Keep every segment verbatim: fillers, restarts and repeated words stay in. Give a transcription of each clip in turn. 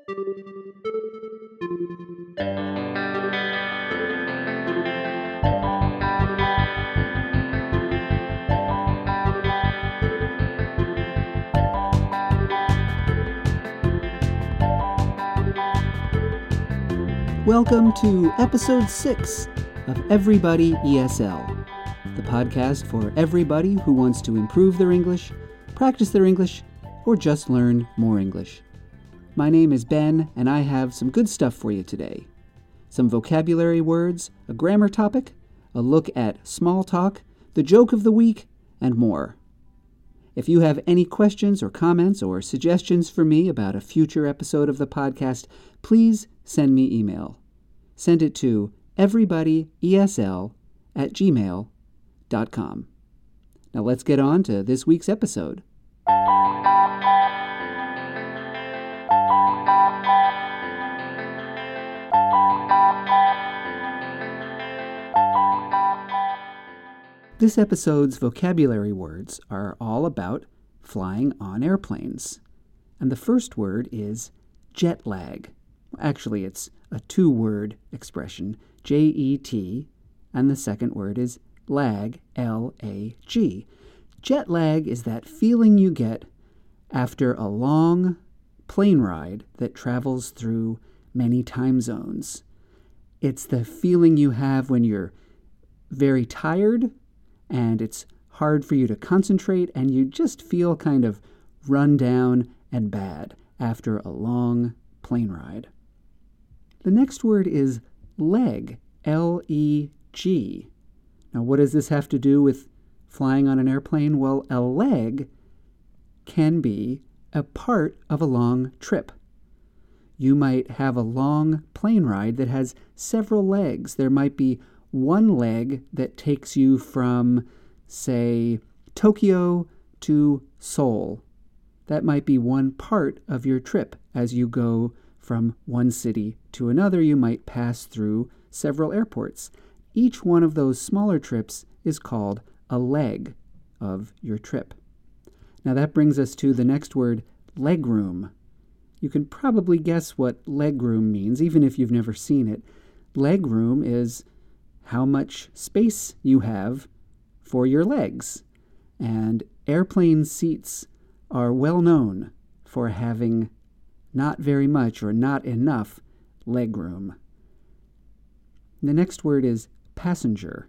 Welcome to episode six of Everybody E S L, the podcast for everybody who wants to improve their English, practice their English, or just learn more English. My name is Ben, and I have some good stuff for you today. Some vocabulary words, a grammar topic, a look at small talk, the joke of the week, and more. If you have any questions or comments or suggestions for me about a future episode of the podcast, please send me email. Send it to everybodyesl at gmail dot com. Now let's get on to this week's episode. This episode's vocabulary words are all about flying on airplanes. And the first word is jet lag. Actually, it's a two-word expression, J E T, and the second word is lag, L A G. Jet lag is that feeling you get after a long plane ride that travels through many time zones. It's the feeling you have when you're very tired and it's hard for you to concentrate and you just feel kind of run down and bad after a long plane ride. The next word is leg, L E G. Now, what does this have to do with flying on an airplane? Well, a leg can be a part of a long trip. You might have a long plane ride that has several legs. There might be one leg that takes you from, say, Tokyo to Seoul. That might be one part of your trip. As you go from one city to another, you might pass through several airports. Each one of those smaller trips is called a leg of your trip. Now that brings us to the next word, legroom. You can probably guess what legroom means, even if you've never seen it. Legroom is how much space you have for your legs. And airplane seats are well known for having not very much or not enough legroom. The next word is passenger.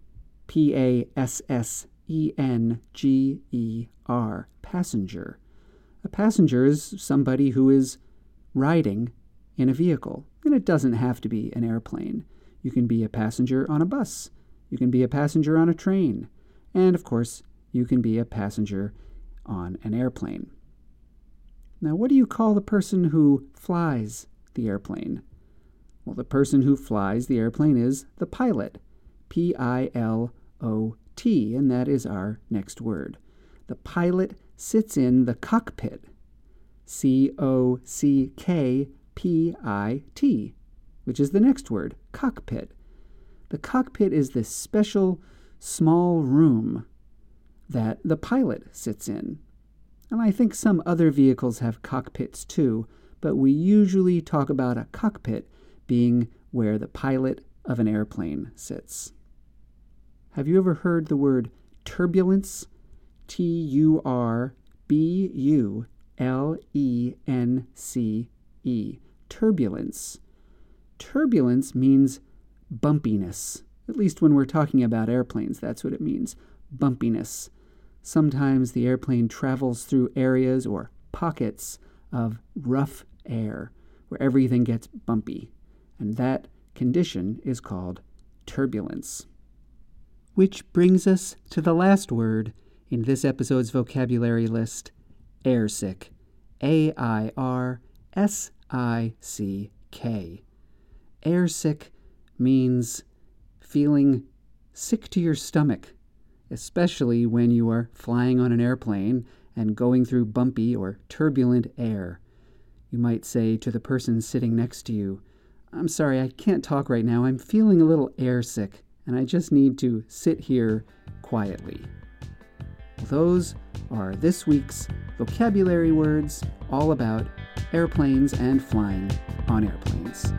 P A S S E N G E R. Passenger. A passenger is somebody who is riding in a vehicle. And it doesn't have to be an airplane. You can be a passenger on a bus. You can be a passenger on a train. And, of course, you can be a passenger on an airplane. Now, what do you call the person who flies the airplane? Well, the person who flies the airplane is the pilot, P I L O T, and that is our next word. The pilot sits in the cockpit, C O C K P I T, which is the next word, cockpit. The cockpit is this special small room that the pilot sits in. And I think some other vehicles have cockpits too, but we usually talk about a cockpit being where the pilot of an airplane sits. Have you ever heard the word turbulence? T U R B U L E N C E. Turbulence. Turbulence means bumpiness. At least when we're talking about airplanes, that's what it means. Bumpiness. Sometimes the airplane travels through areas or pockets of rough air where everything gets bumpy, and that condition is called turbulence. Which brings us to the last word in this episode's vocabulary list, airsick. A I R S I C K. Airsick means feeling sick to your stomach, especially when you are flying on an airplane and going through bumpy or turbulent air. You might say to the person sitting next to you, "I'm sorry, I can't talk right now. I'm feeling a little airsick, and I just need to sit here quietly." Well, those are this week's vocabulary words all about airplanes and flying on airplanes.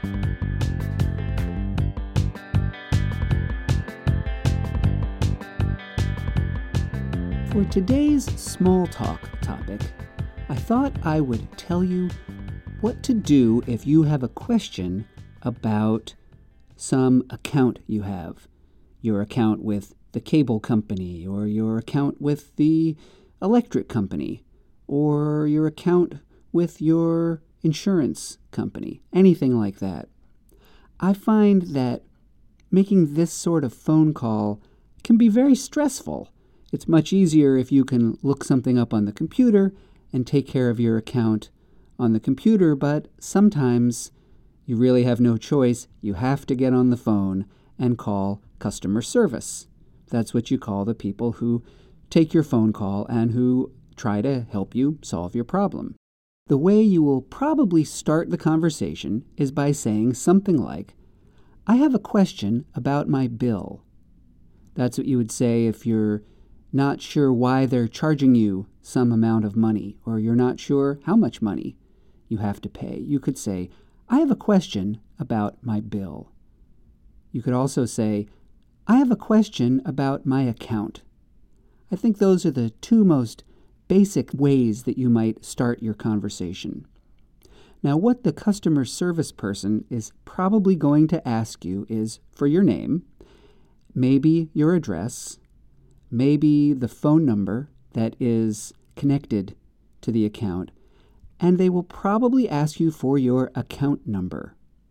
For today's small talk topic, I thought I would tell you what to do if you have a question about some account you have. Your account with the cable company, or your account with the electric company, or your account with your insurance company, anything like that. I find that making this sort of phone call can be very stressful. It's much easier if you can look something up on the computer and take care of your account on the computer, but sometimes you really have no choice. You have to get on the phone and call customer service. That's what you call the people who take your phone call and who try to help you solve your problem. The way you will probably start the conversation is by saying something like, "I have a question about my bill." That's what you would say if you're not sure why they're charging you some amount of money, or you're not sure how much money you have to pay. You could say, "I have a question about my bill." You could also say, "I have a question about my account." I think those are the two most basic ways that you might start your conversation. Now, what the customer service person is probably going to ask you is for your name, maybe your address, maybe the phone number that is connected to the account, and they will probably ask you for your account number.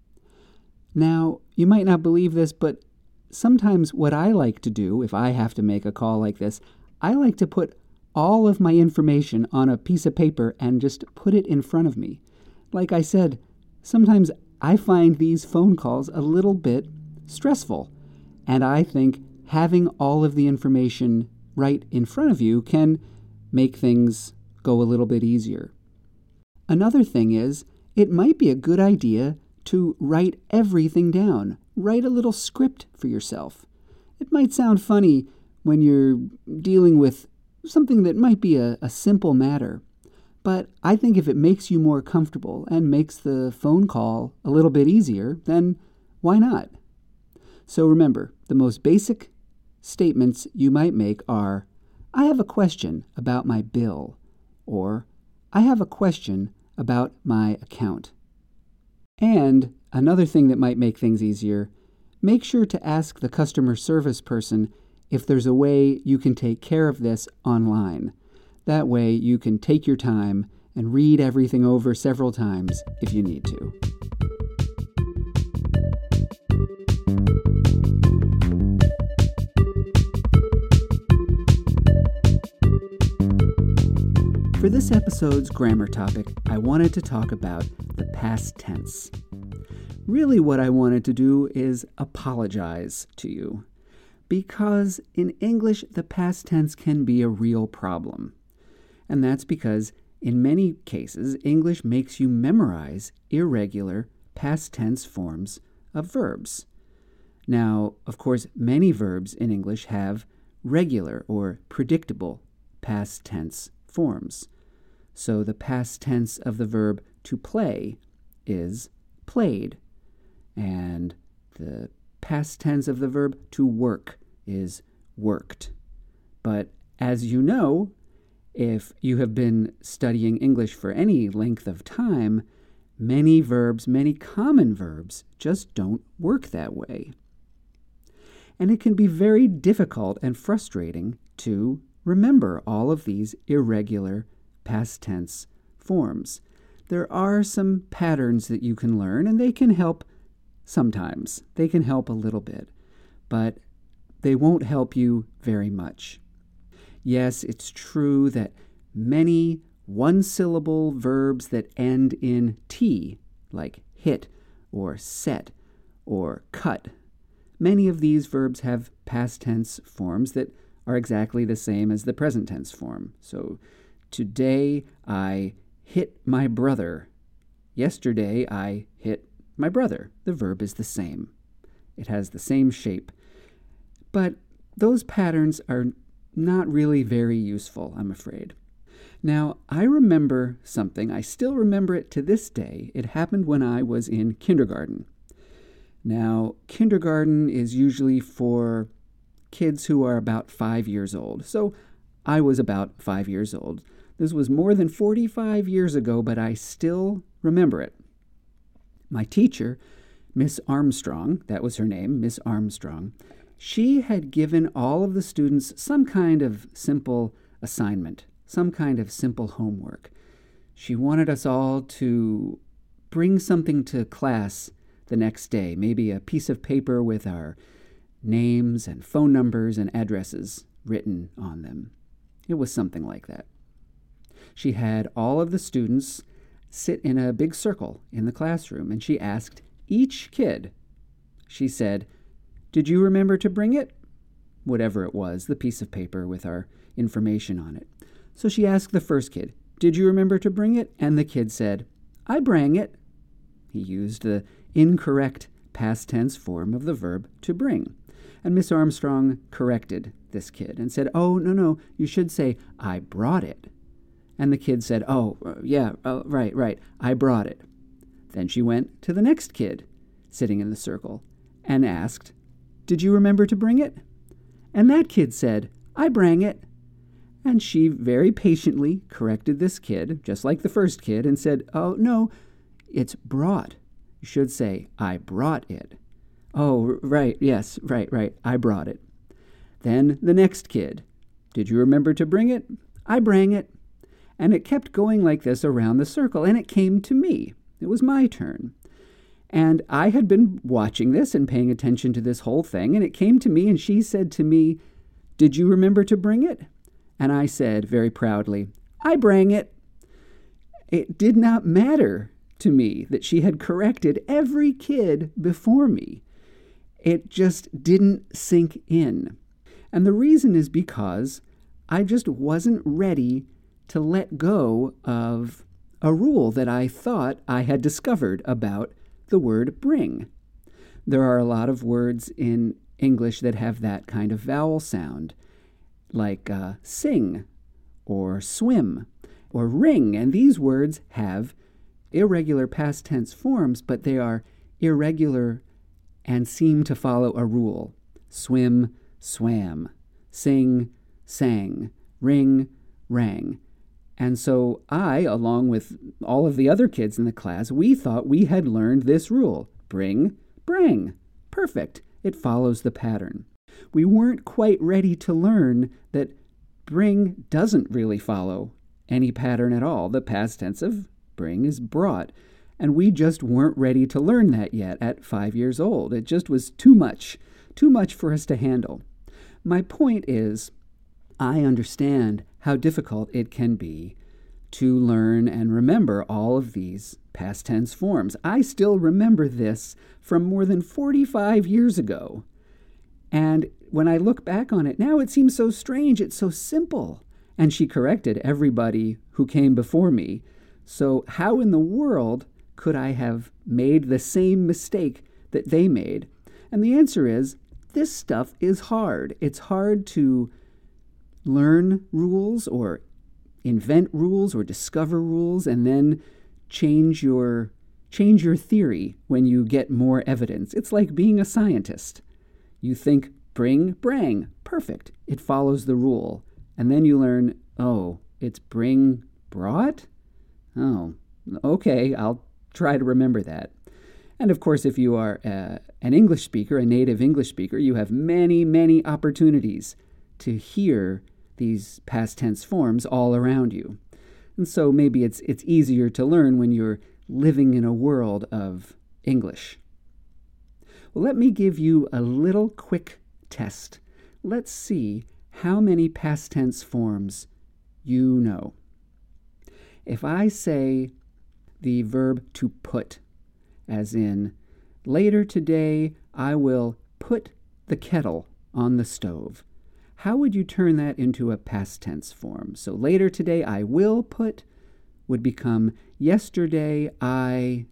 Now, you might not believe this, but sometimes what I like to do if I have to make a call like this, I like to put all of my information on a piece of paper and just put it in front of me. Like I said, sometimes I find these phone calls a little bit stressful, and I think having all of the information right in front of you can make things go a little bit easier. Another thing is, it might be a good idea to write everything down. Write a little script for yourself. It might sound funny when you're dealing with something that might be a, a simple matter, but I think if it makes you more comfortable and makes the phone call a little bit easier, then why not? So remember, the most basic statements you might make are, "I have a question about my bill," or "I have a question about my account." And another thing that might make things easier, make sure to ask the customer service person if there's a way you can take care of this online. That way you can take your time and read everything over several times if you need to. For this episode's grammar topic, I wanted to talk about the past tense. Really what I wanted to do is apologize to you, because in English the past tense can be a real problem. And that's because in many cases English makes you memorize irregular past tense forms of verbs. Now, of course, many verbs in English have regular or predictable past tense forms. So the past tense of the verb to play is played, and the past tense of the verb to work is worked. But as you know, if you have been studying English for any length of time, many verbs, many common verbs, just don't work that way. And it can be very difficult and frustrating to remember all of these irregular past tense forms. There are some patterns that you can learn, and they can help sometimes. They can help a little bit, but they won't help you very much. Yes, it's true that many one-syllable verbs that end in T, like hit or set or cut, many of these verbs have past tense forms that are exactly the same as the present tense form. So, today I hit my brother. Yesterday I hit my brother. The verb is the same. It has the same shape. But those patterns are not really very useful, I'm afraid. Now, I remember something. I still remember it to this day. It happened when I was in kindergarten. Now, kindergarten is usually for kids who are about five years old. So I was about five years old. This was more than forty-five years ago, but I still remember it. My teacher, Miss Armstrong, that was her name, Miss Armstrong, she had given all of the students some kind of simple assignment, some kind of simple homework. She wanted us all to bring something to class the next day, maybe a piece of paper with our names and phone numbers and addresses written on them. It was something like that. She had all of the students sit in a big circle in the classroom, and she asked each kid, she said, "Did you remember to bring it?" Whatever it was, the piece of paper with our information on it. So she asked the first kid, "Did you remember to bring it?" And the kid said, "I brang it." He used the incorrect past tense form of the verb to bring. And Miss Armstrong corrected this kid and said, "Oh, no, no, you should say, I brought it." And the kid said, "Oh, yeah, uh, right, right, I brought it." Then she went to the next kid sitting in the circle and asked, "Did you remember to bring it?" And that kid said, "I brang it." And she very patiently corrected this kid, just like the first kid, and said, "Oh, no, it's brought. You should say, I brought it." "Oh, right, yes, right, right, I brought it." Then the next kid, "Did you remember to bring it?" "I brang it." And it kept going like this around the circle, and it came to me. It was my turn. And I had been watching this and paying attention to this whole thing, and it came to me, and she said to me, "Did you remember to bring it?" And I said very proudly, "I brang it." It did not matter to me that she had corrected every kid before me. It just didn't sink in. And the reason is because I just wasn't ready to let go of a rule that I thought I had discovered about the word bring. There are a lot of words in English that have that kind of vowel sound, like uh, sing or swim or ring. And these words have irregular past tense forms, but they are irregular and seem to follow a rule. Swim, swam. Sing, sang. Ring, rang. And so I, along with all of the other kids in the class, we thought we had learned this rule. Bring, brang. Perfect. It follows the pattern. We weren't quite ready to learn that bring doesn't really follow any pattern at all. The past tense of bring is brought. And we just weren't ready to learn that yet at five years old. It just was too much, too much for us to handle. My point is, I understand how difficult it can be to learn and remember all of these past tense forms. I still remember this from more than forty-five years ago. And when I look back on it now, it seems so strange. It's so simple. And she corrected everybody who came before me. So how in the world could I have made the same mistake that they made? And the answer is, this stuff is hard. It's hard to learn rules or invent rules or discover rules and then change your change your theory when you get more evidence. It's like being a scientist. You think bring, brang, perfect. It follows the rule. And then you learn, oh, it's bring, brought? Oh, okay, I'll try to remember that. And of course, if you are uh, an English speaker, a native English speaker, you have many, many opportunities to hear these past tense forms all around you. And so maybe it's it's easier to learn when you're living in a world of English. Well, let me give you a little quick test. Let's see how many past tense forms you know. If I say the verb to put, as in, later today I will put the kettle on the stove, how would you turn that into a past tense form? So later today I will put would become yesterday I...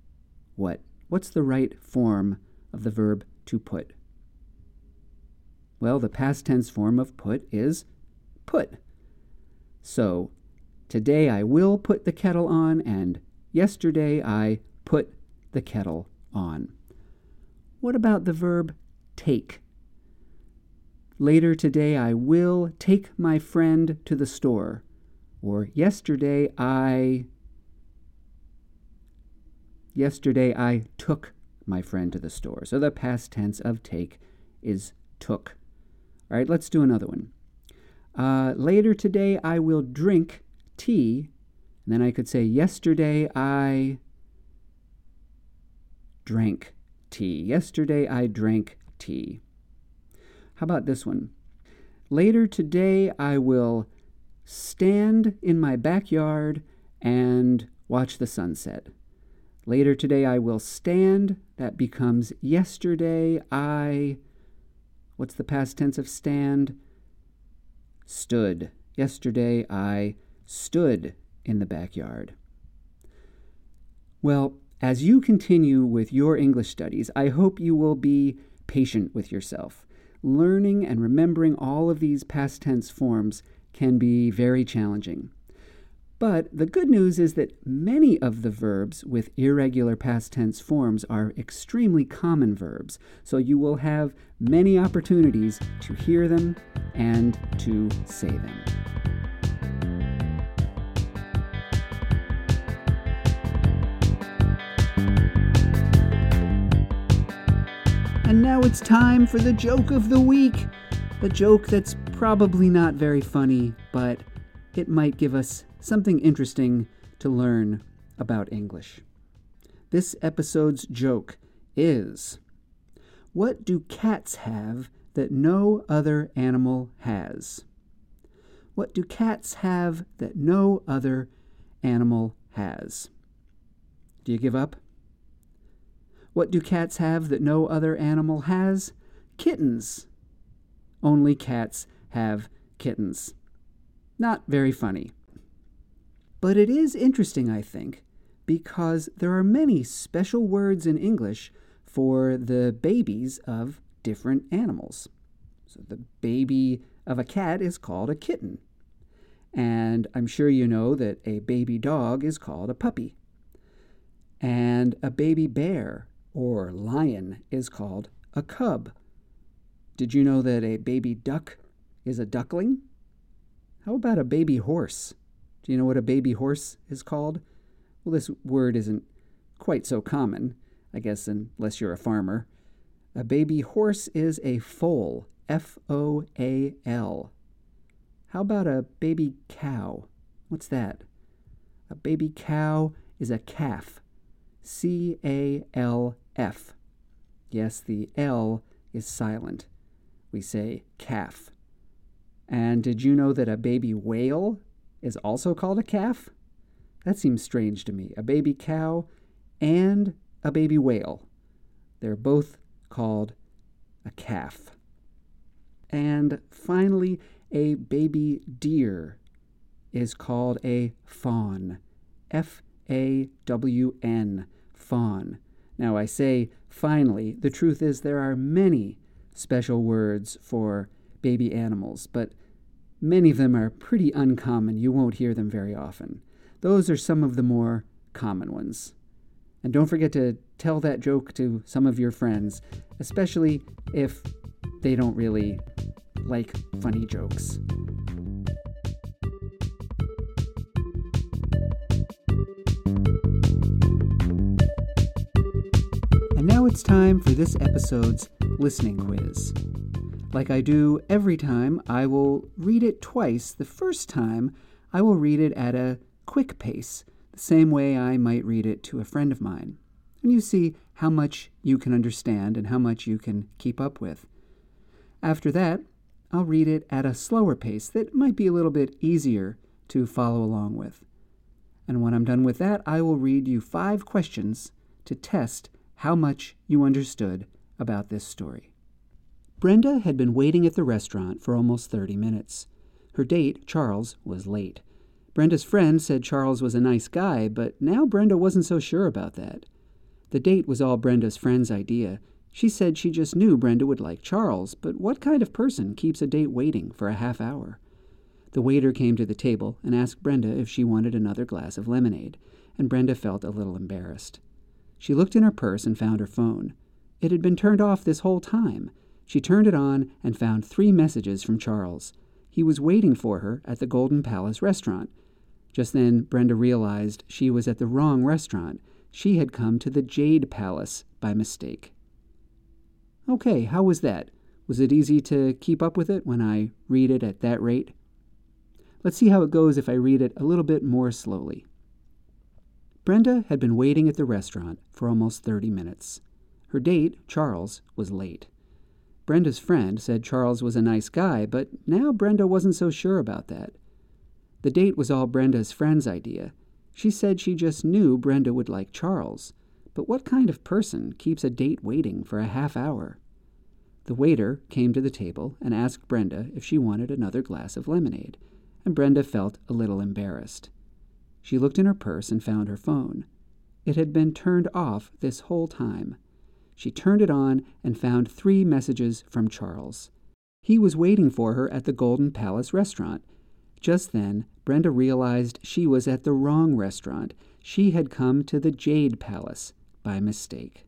What? What's the right form of the verb to put? Well, the past tense form of put is put. So, today I will put the kettle on, and yesterday I put the kettle on. What about the verb take? Later today I will take my friend to the store. Or yesterday I... Yesterday I took my friend to the store. So the past tense of take is took. All right, let's do another one. Uh, later today I will drink tea. And then I could say yesterday I drank tea. Yesterday I drank tea. How about this one? Later today I will stand in my backyard and watch the sunset. Later today I will stand. That becomes yesterday I... What's the past tense of stand? Stood. Yesterday I stood in the backyard. Well, as you continue with your English studies, I hope you will be patient with yourself. Learning and remembering all of these past tense forms can be very challenging. But the good news is that many of the verbs with irregular past tense forms are extremely common verbs, so you will have many opportunities to hear them and to say them. And now it's time for the joke of the week. A joke that's probably not very funny, but it might give us something interesting to learn about English. This episode's joke is, what do cats have that no other animal has? What do cats have that no other animal has? Do you give up? What do cats have that no other animal has? Kittens. Only cats have kittens. Not very funny. But it is interesting, I think, because there are many special words in English for the babies of different animals. So the baby of a cat is called a kitten. And I'm sure you know that a baby dog is called a puppy. And a baby bear or lion is called a cub. Did you know that a baby duck is a duckling? How about a baby horse? Do you know what a baby horse is called? Well, this word isn't quite so common, I guess, unless you're a farmer. A baby horse is a foal, F O A L. How about a baby cow? What's that? A baby cow is a calf, C A L F. Yes, the L is silent. We say calf. And did you know that a baby whale is also called a calf? That seems strange to me. A baby cow and a baby whale. They're both called a calf. And finally, a baby deer is called a fawn. F A W N, fawn. Now, I say finally. The truth is there are many special words for baby animals, but many of them are pretty uncommon. You won't hear them very often. Those are some of the more common ones. And don't forget to tell that joke to some of your friends, especially if they don't really like funny jokes. And now it's time for this episode's listening quiz. Like I do every time, I will read it twice. The first time, I will read it at a quick pace, the same way I might read it to a friend of mine. And you see how much you can understand and how much you can keep up with. After that, I'll read it at a slower pace that might be a little bit easier to follow along with. And when I'm done with that, I will read you five questions to test how much you understood about this story. Brenda had been waiting at the restaurant for almost thirty minutes. Her date, Charles, was late. Brenda's friend said Charles was a nice guy, but now Brenda wasn't so sure about that. The date was all Brenda's friend's idea. She said she just knew Brenda would like Charles, but what kind of person keeps a date waiting for a half hour? The waiter came to the table and asked Brenda if she wanted another glass of lemonade, and Brenda felt a little embarrassed. She looked in her purse and found her phone. It had been turned off this whole time. She turned it on and found three messages from Charles. He was waiting for her at the Golden Palace restaurant. Just then, Brenda realized she was at the wrong restaurant. She had come to the Jade Palace by mistake. Okay, how was that? Was it easy to keep up with it when I read it at that rate? Let's see how it goes if I read it a little bit more slowly. Brenda had been waiting at the restaurant for almost thirty minutes. Her date, Charles, was late. Brenda's friend said Charles was a nice guy, but now Brenda wasn't so sure about that. The date was all Brenda's friend's idea. She said she just knew Brenda would like Charles. But what kind of person keeps a date waiting for a half hour? The waiter came to the table and asked Brenda if she wanted another glass of lemonade, and Brenda felt a little embarrassed. She looked in her purse and found her phone. It had been turned off this whole time. She turned it on and found three messages from Charles. He was waiting for her at the Golden Palace restaurant. Just then, Brenda realized she was at the wrong restaurant. She had come to the Jade Palace by mistake.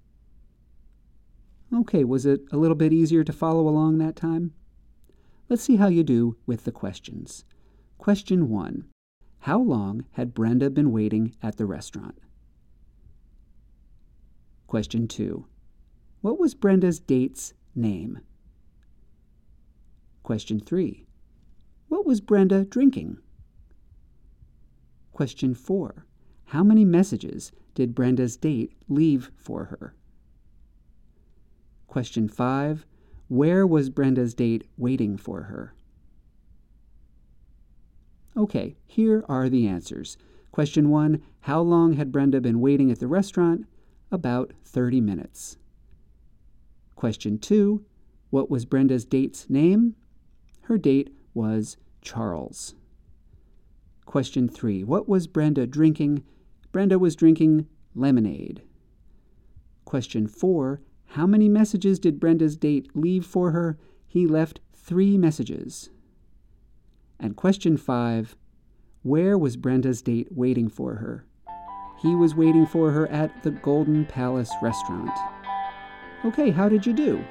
Okay, was it a little bit easier to follow along that time? Let's see how you do with the questions. Question one. How long had Brenda been waiting at the restaurant? Question two. What was Brenda's date's name? Question three. What was Brenda drinking? Question four. How many messages did Brenda's date leave for her? Question five. Where was Brenda's date waiting for her? Okay, here are the answers. Question one. How long had Brenda been waiting at the restaurant? About thirty minutes. Question two. What was Brenda's date's name? Her date was Charles. Question three. What was Brenda drinking? Brenda was drinking lemonade. Question four. How many messages did Brenda's date leave for her? He left three messages. And question five. Where was Brenda's date waiting for her? He was waiting for her at the Golden Palace restaurant. Okay, how did you do?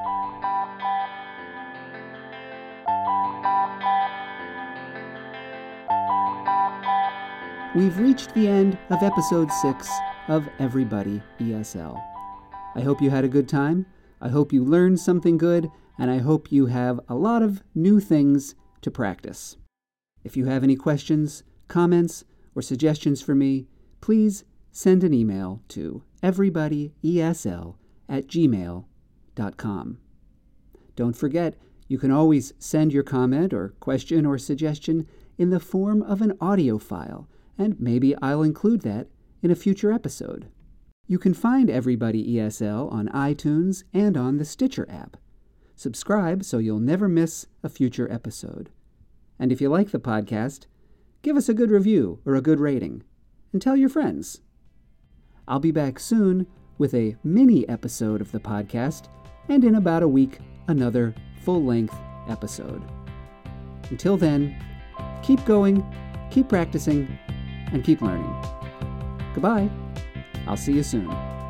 We've reached the end of episode six of Everybody E S L. I hope you had a good time. I hope you learned something good, and I hope you have a lot of new things to practice. If you have any questions, comments, or suggestions for me, please send an email to everybodyesl at gmail dot com. Don't forget, you can always send your comment or question or suggestion in the form of an audio file, and maybe I'll include that in a future episode. You can find Everybody E S L on iTunes and on the Stitcher app. Subscribe so you'll never miss a future episode. And if you like the podcast, give us a good review or a good rating, and tell your friends. I'll be back soon with a mini episode of the podcast, and in about a week, another full-length episode. Until then, keep going, keep practicing, and keep learning. Goodbye. I'll see you soon.